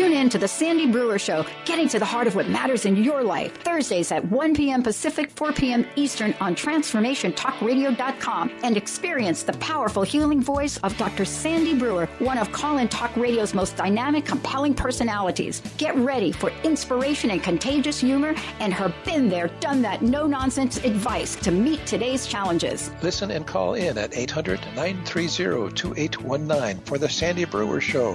Tune in to The Sandy Brewer Show, getting to the heart of what matters in your life. Thursdays at one p.m. Pacific, four p.m. Eastern on Transformation Talk Radio dot com, and experience the powerful healing voice of Doctor Sandy Brewer, one of Call-In Talk Radio's most dynamic, compelling personalities. Get ready for inspiration and contagious humor and her been there, done that, no-nonsense advice to meet today's challenges. Listen and call in at eight hundred, nine three zero, two eight one nine for The Sandy Brewer Show.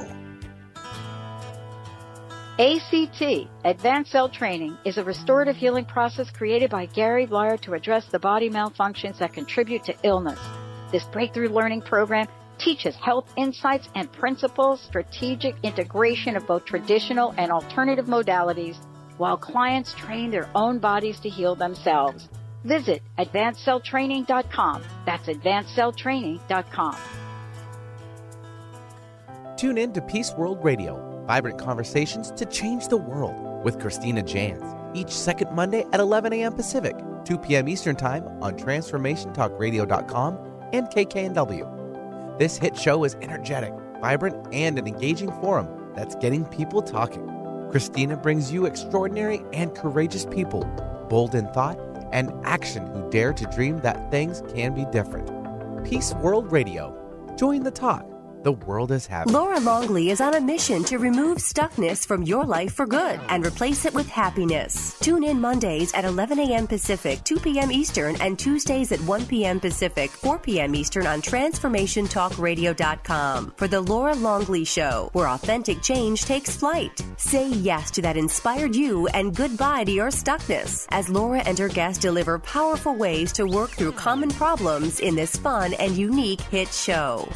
A C T, Advanced Cell Training, is a restorative healing process created by Gary Blyer to address the body malfunctions that contribute to illness. This breakthrough learning program teaches health insights and principles, strategic integration of both traditional and alternative modalities, while clients train their own bodies to heal themselves. Visit advanced cell training dot com. That's advanced cell training dot com. Tune in to Peace World Radio, vibrant conversations to change the world, with Christina Jans, each second Monday at eleven a.m. Pacific, two p.m. Eastern Time on Transformation Talk Radio dot com and K K N W. This hit show is energetic, vibrant, and an engaging forum that's getting people talking. Christina brings you extraordinary and courageous people, bold in thought and action, who dare to dream that things can be different. Peace World Radio. Join the talk. The world is having. Laura Longley is on a mission to remove stuckness from your life for good and replace it with happiness. Tune in Mondays at eleven a.m. Pacific, two p.m. Eastern, and Tuesdays at one p.m. Pacific, four p.m. Eastern on Transformation Talk Radio dot com for The Laura Longley Show, where authentic change takes flight. Say yes to that inspired you and goodbye to your stuckness as Laura and her guests deliver powerful ways to work through common problems in this fun and unique hit show.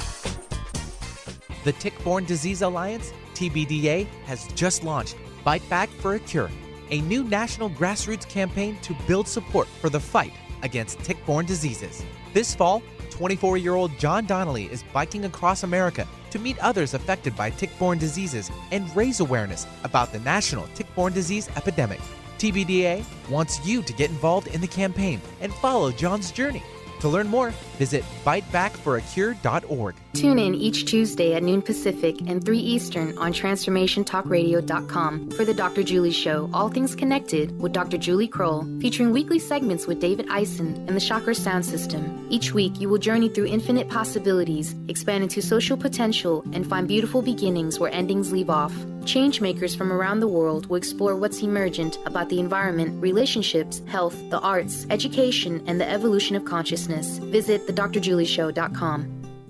The Tick-Borne Disease Alliance, T B D A, has just launched Bite Back for a Cure, a new national grassroots campaign to build support for the fight against tick-borne diseases. This fall, twenty-four-year-old John Donnelly is biking across America to meet others affected by tick-borne diseases and raise awareness about the national tick-borne disease epidemic. T B D A wants you to get involved in the campaign and follow John's journey. To learn more, visit bite back for a cure dot org. Tune in each Tuesday at noon Pacific and three Eastern on Transformation Talk Radio dot com for the Doctor Julie Show, All Things Connected with Doctor Julie Kroll, featuring weekly segments with David Eisen and the Shocker Sound System. Each week, you will journey through infinite possibilities, expand into social potential, and find beautiful beginnings where endings leave off. Changemakers from around the world will explore what's emergent about the environment, relationships, health, the arts, education, and the evolution of consciousness. Visit the Dr Julie Show dot com.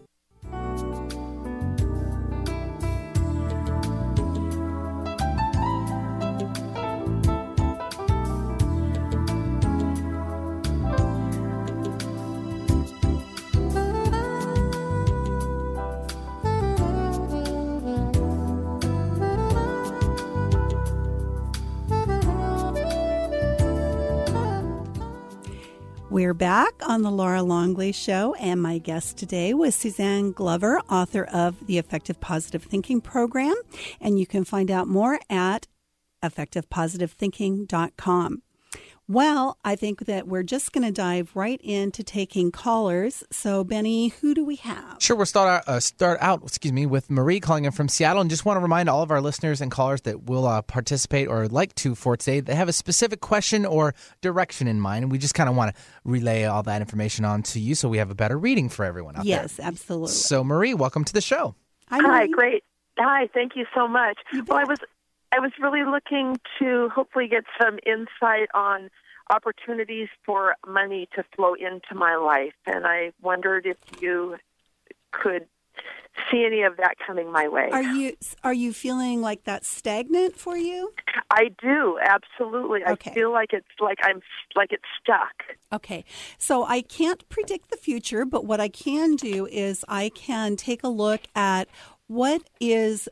We're back on the Laura Longley Show, and my guest today was Suzanne Glover, author of the Effective Positive Thinking Program, and you can find out more at effective positive thinking dot com. Well, I think that we're just going to dive right into taking callers. So, Benny, who do we have? Sure, we'll start out, uh, start out excuse me, with Marie calling in from Seattle. And just want to remind all of our listeners and callers that will uh, participate or like to for today, they have a specific question or direction in mind. And we just kind of want to relay all that information on to you so we have a better reading for everyone out yes, there. Yes, absolutely. So, Marie, welcome to the show. Hi, Hi, great. Hi, thank you so much. Well, I was I was really looking to hopefully get some insight on opportunities for money to flow into my life, and I wondered if you could see any of that coming my way. Are you are you feeling like that's stagnant for you? I do, absolutely. Okay. I feel like it's like I'm like it's stuck. Okay. So I can't predict the future, but what I can do is I can take a look at what is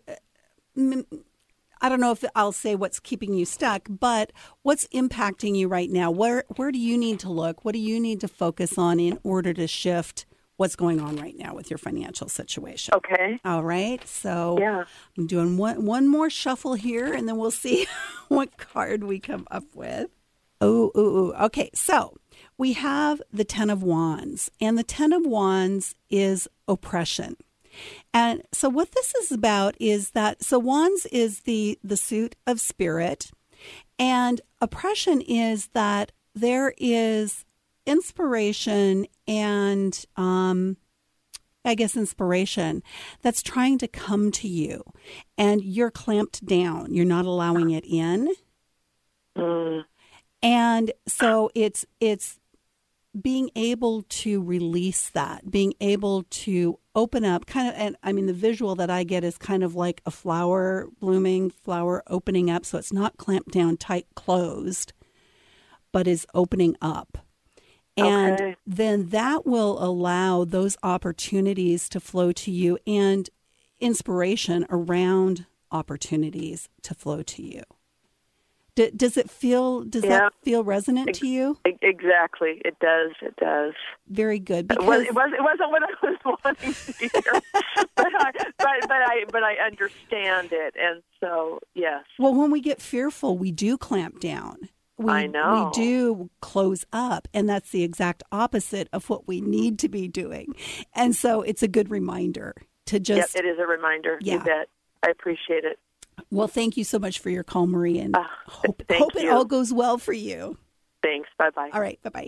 I don't know if I'll say what's keeping you stuck, but what's impacting you right now? Where where do you need to look? What do you need to focus on in order to shift what's going on right now with your financial situation? Okay. All right. So yeah. I'm doing one, one more shuffle here, and then we'll see what card we come up with. Oh, ooh, ooh. Okay. So we have the Ten of Wands, and the Ten of Wands is oppression. And so what this is about is that, so wands is the, the suit of spirit, and oppression is that there is inspiration and, um, I guess, inspiration that's trying to come to you, and you're clamped down. You're not allowing it in. Mm. And so it's, it's being able to release that, being able to open up kind of, and I mean, the visual that I get is kind of like a flower blooming, flower opening up. So it's not clamped down, tight, closed, but is opening up. And okay. then that will allow those opportunities to flow to you and inspiration around opportunities to flow to you. D- does it feel, does yeah. that feel resonant Ex- to you? Exactly. It does. It does. Very good. Because... It, was, it, was, it wasn't what I was wanting to hear, but, I, but, but, I, but I understand it. And so, yes. Well, when we get fearful, we do clamp down. We, I know. We do close up, and that's the exact opposite of what we need to be doing. And so it's a good reminder to just... Yep, it is a reminder. Yeah. You bet. I appreciate it. Well, thank you so much for your call, Marie, and uh, hope, thank hope it you. all goes well for you. Thanks. Bye-bye. All right. Bye-bye.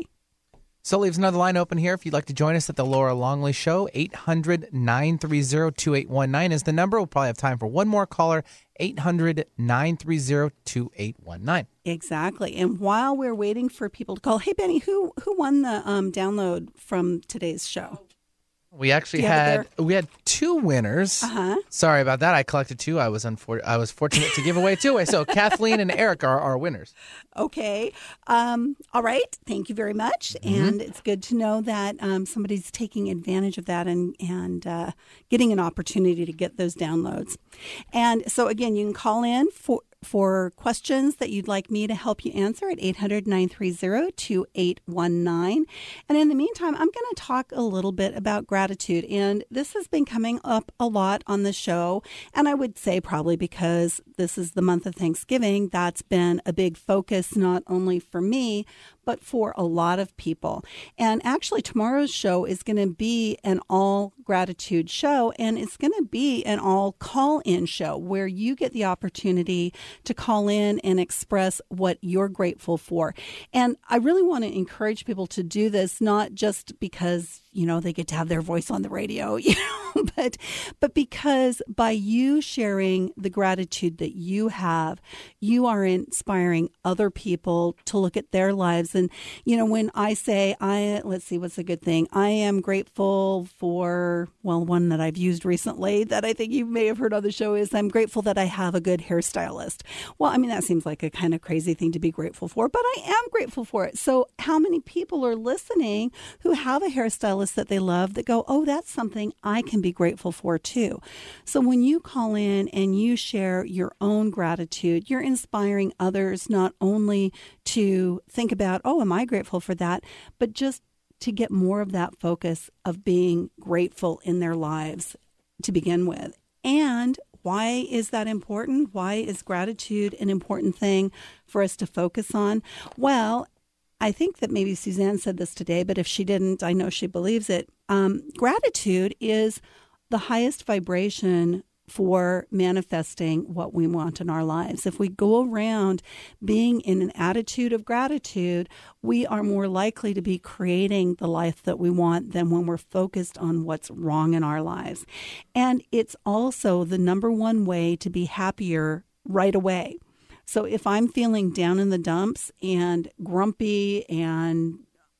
So leaves another line open here. If you'd like to join us at the Laura Longley Show, eight hundred, nine three zero, two eight one nine is the number. We'll probably have time for one more caller, eight hundred, nine three zero, two eight one nine. Exactly. And while we're waiting for people to call, hey, Benny, who who won the um, download from today's show? We actually had we had two winners. Uh-huh. Sorry about that. I collected two. I was unfor- I was fortunate to give away two away. So Kathleen and Eric are our winners. Okay. Um, all right. Thank you very much. Mm-hmm. And it's good to know that um, somebody's taking advantage of that and, and uh, getting an opportunity to get those downloads. And so, again, you can call in for for questions that you'd like me to help you answer at eight hundred, nine three zero, two eight one nine. And in the meantime, I'm going to talk a little bit about gratitude. And this has been coming up a lot on the show. And I would say probably because this is the month of Thanksgiving, that's been a big focus, not only for me, but for a lot of people. And actually, tomorrow's show is going to be an all gratitude show, and it's going to be an all call-in show where you get the opportunity to call in and express what you're grateful for. And I really want to encourage people to do this, not just because, you know, they get to have their voice on the radio, you know, but but because by you sharing the gratitude that you have, you are inspiring other people to look at their lives. And, you know, when I say, I, let's see, what's a good thing? I am grateful for, well, one that I've used recently that I think you may have heard on the show is I'm grateful that I have a good hairstylist. Well, I mean, that seems like a kind of crazy thing to be grateful for, but I am grateful for it. So how many people are listening who have a hairstylist that they love that go, oh, that's something I can be grateful for too. So when you call in and you share your own gratitude, you're inspiring others not only to think about, oh, am I grateful for that, but just to get more of that focus of being grateful in their lives to begin with. And why is that important? Why is gratitude an important thing for us to focus on? Well, I think that maybe Suzanne said this today, but if she didn't, I know she believes it. Um, gratitude is the highest vibration for manifesting what we want in our lives. If we go around being in an attitude of gratitude, we are more likely to be creating the life that we want than when we're focused on what's wrong in our lives. And it's also the number one way to be happier right away. So if I'm feeling down in the dumps and grumpy and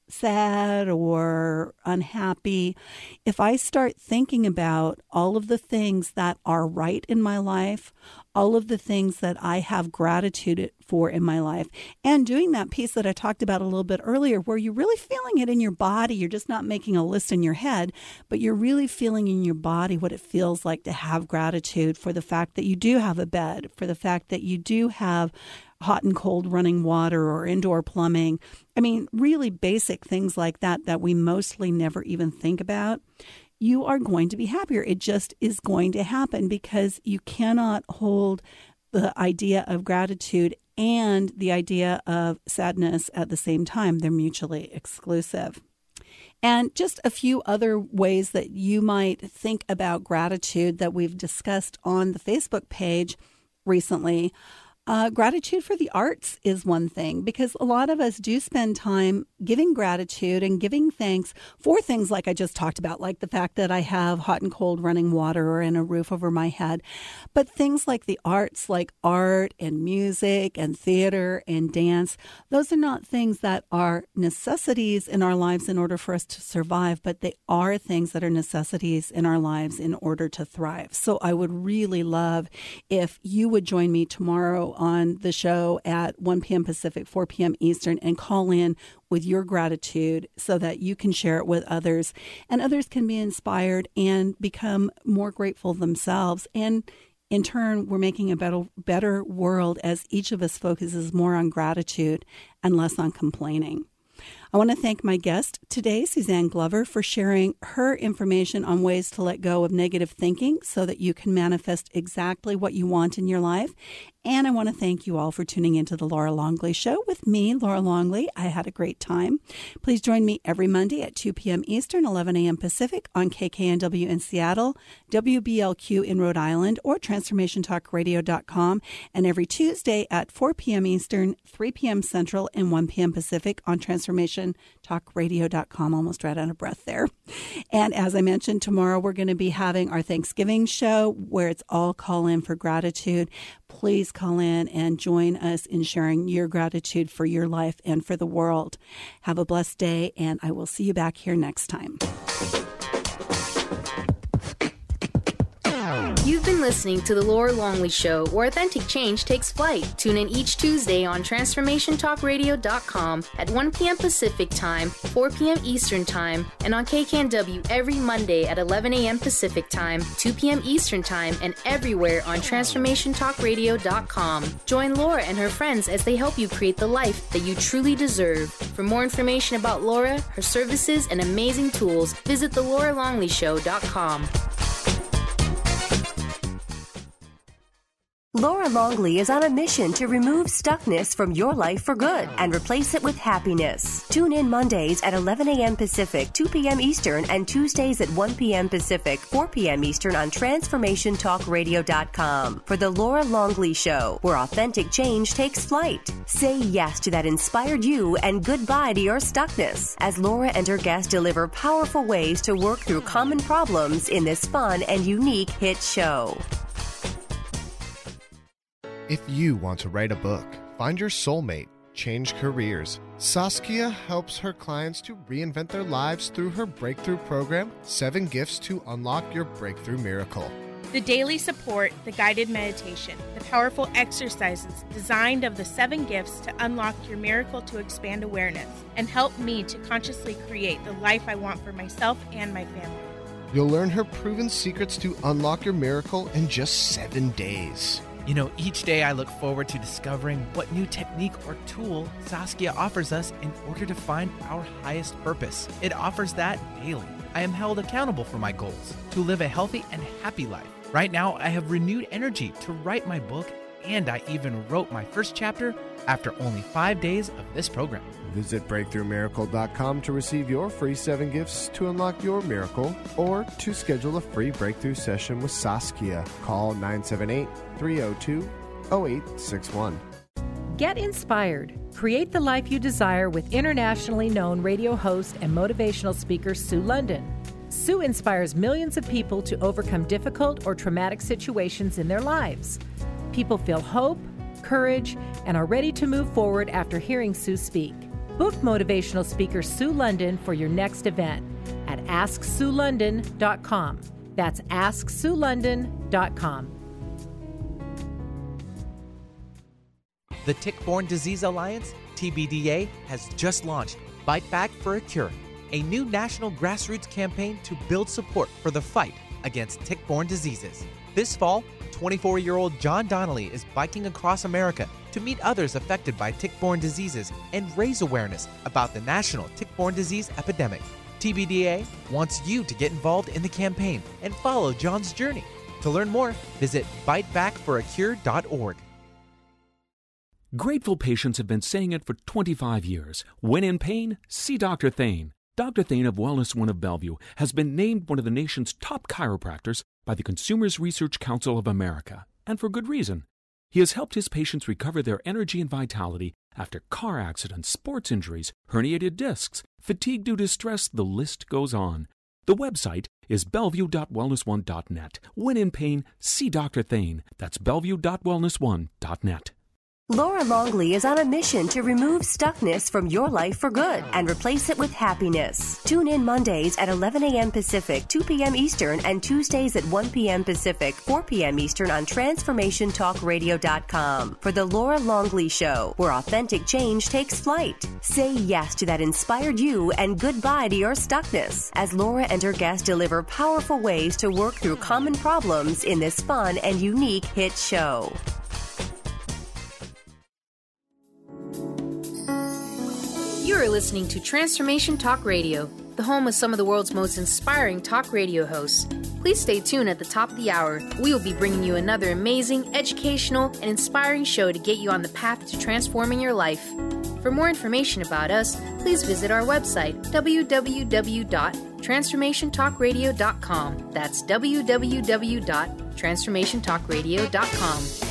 sad or unhappy, if I start thinking about all of the things that are right in my life, all of the things that I have gratitude for in my life, and doing that piece that I talked about a little bit earlier, where you're really feeling it in your body, you're just not making a list in your head, but you're really feeling in your body what it feels like to have gratitude for the fact that you do have a bed, for the fact that you do have hot and cold running water or indoor plumbing. I mean, really basic things like that that we mostly never even think about. You are going to be happier. It just is going to happen because you cannot hold the idea of gratitude and the idea of sadness at the same time. They're mutually exclusive. And just a few other ways that you might think about gratitude that we've discussed on the Facebook page recently. Uh, gratitude for the arts is one thing, because a lot of us do spend time giving gratitude and giving thanks for things like I just talked about, like the fact that I have hot and cold running water and a roof over my head. But things like the arts, like art and music and theater and dance, those are not things that are necessities in our lives in order for us to survive, but they are things that are necessities in our lives in order to thrive. So I would really love if you would join me tomorrow on the show at one p.m. Pacific, four p.m. Eastern, and call in with your gratitude so that you can share it with others, and others can be inspired and become more grateful themselves. And in turn, we're making a better, better world as each of us focuses more on gratitude and less on complaining. I want to thank my guest today, Suzanne Glover, for sharing her information on ways to let go of negative thinking so that you can manifest exactly what you want in your life. And I want to thank you all for tuning into the Laura Longley Show with me, Laura Longley. I had a great time. Please join me every Monday at two p.m. Eastern, eleven a.m. Pacific on K K N W in Seattle, W B L Q in Rhode Island, or transformation talk radio dot com, and every Tuesday at four p.m. Eastern, three p.m. Central, and one p.m. Pacific on transformation talk radio dot com. Almost right out of breath there. And as I mentioned, tomorrow we're going to be having our Thanksgiving show where it's all call in for gratitude. Please call in and join us in sharing your gratitude for your life and for the world. Have a blessed day, and I will see you back here next time. You've been listening to The Laura Longley Show, where authentic change takes flight. Tune in each Tuesday on transformation talk radio dot com at one p.m. Pacific Time, four p.m. Eastern Time, and on K K N W every Monday at eleven a.m. Pacific Time, two p.m. Eastern Time, and everywhere on transformation talk radio dot com. Join Laura and her friends as they help you create the life that you truly deserve. For more information about Laura, her services, and amazing tools, visit the laura longley show dot com. Laura Longley is on a mission to remove stuckness from your life for good and replace it with happiness. Tune in Mondays at eleven a.m. Pacific, two p.m. Eastern, and Tuesdays at one p.m. Pacific, four p.m. Eastern on transformation talk radio dot com for The Laura Longley Show, where authentic change takes flight. Say yes to that inspired you and goodbye to your stuckness as Laura and her guests deliver powerful ways to work through common problems in this fun and unique hit show. If you want to write a book, find your soulmate, change careers, Saskia helps her clients to reinvent their lives through her breakthrough program, Seven Gifts to Unlock Your Breakthrough Miracle. The daily support, the guided meditation, the powerful exercises designed of the seven gifts to unlock your miracle to expand awareness and help me to consciously create the life I want for myself and my family. You'll learn her proven secrets to unlock your miracle in just seven days. You know, each day I look forward to discovering what new technique or tool Saskia offers us in order to find our highest purpose. It offers that daily. I am held accountable for my goals, to live a healthy and happy life. Right now, I have renewed energy to write my book, and I even wrote my first chapter after only five days of this program. Visit breakthrough miracle dot com to receive your free seven gifts to unlock your miracle, or to schedule a free breakthrough session with Saskia. Call nine seven eight, three oh two, oh eight six one. Get inspired. Create the life you desire with internationally known radio host and motivational speaker Sue London. Sue inspires millions of people to overcome difficult or traumatic situations in their lives. People feel hope, courage, and are ready to move forward after hearing Sue speak. Book motivational speaker Sue London for your next event at ask sue london dot com. That's ask sue london dot com. The Tick-Borne Disease Alliance, T B D A, has just launched Fight Back for a Cure, a new national grassroots campaign to build support for the fight against tick-borne diseases. This fall, twenty-four-year-old John Donnelly is biking across America to meet others affected by tick-borne diseases and raise awareness about the national tick-borne disease epidemic. T B D A wants you to get involved in the campaign and follow John's journey. To learn more, visit fight back for a cure dot org. Grateful patients have been saying it for twenty-five years. When in pain, see Doctor Thane. Doctor Thane of Wellness One of Bellevue has been named one of the nation's top chiropractors by the Consumers Research Council of America, and for good reason. He has helped his patients recover their energy and vitality after car accidents, sports injuries, herniated discs, fatigue due to stress, the list goes on. The website is bellevue dot wellness one dot net. When in pain, see Doctor Thane. That's bellevue dot wellness one dot net. Laura Longley is on a mission to remove stuckness from your life for good and replace it with happiness. Tune in Mondays at eleven a.m. Pacific, two p.m. Eastern, and Tuesdays at one p.m. Pacific, four p.m. Eastern on transformation talk radio dot com for The Laura Longley Show, where authentic change takes flight. Say yes to that inspired you and goodbye to your stuckness as Laura and her guests deliver powerful ways to work through common problems in this fun and unique hit show. You are listening to Transformation Talk Radio, the home of some of the world's most inspiring talk radio hosts. Please stay tuned at the top of the hour. We will be bringing you another amazing, educational, and inspiring show to get you on the path to transforming your life. For more information about us, please visit our website, w w w dot transformation talk radio dot com. That's w w w dot transformation talk radio dot com.